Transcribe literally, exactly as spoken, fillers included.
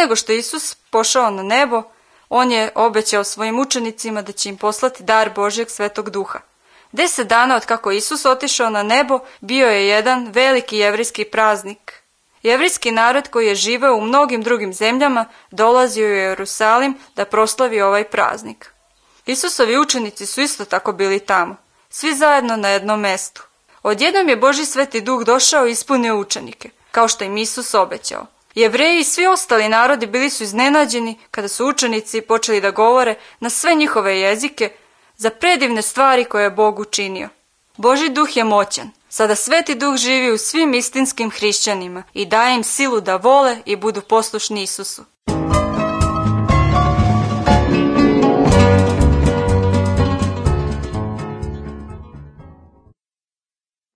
nego što je Isus pošao na nebo, on je obećao svojim učenicima da će im poslati dar Božjeg Svetog Duha. Deset dana od kako Isus otišao na nebo bio je jedan veliki jevrijski praznik. Jevrijski narod koji je živeo u mnogim drugim zemljama dolazio u Jerusalim da proslavi ovaj praznik. Isusovi učenici su isto tako bili tamo, svi zajedno na jednom mestu. Odjednom je Božji Sveti Duh došao i ispunio učenike, kao što im Isus obećao. Jevreji i svi ostali narodi bili su iznenađeni kada su učenici počeli da govore na sve njihove jezike za predivne stvari koje je Bog učinio. Božji Duh je moćan. Sada Sveti Duh živi u svim istinskim hrišćanima i daje im silu da vole i budu poslušni Isusu.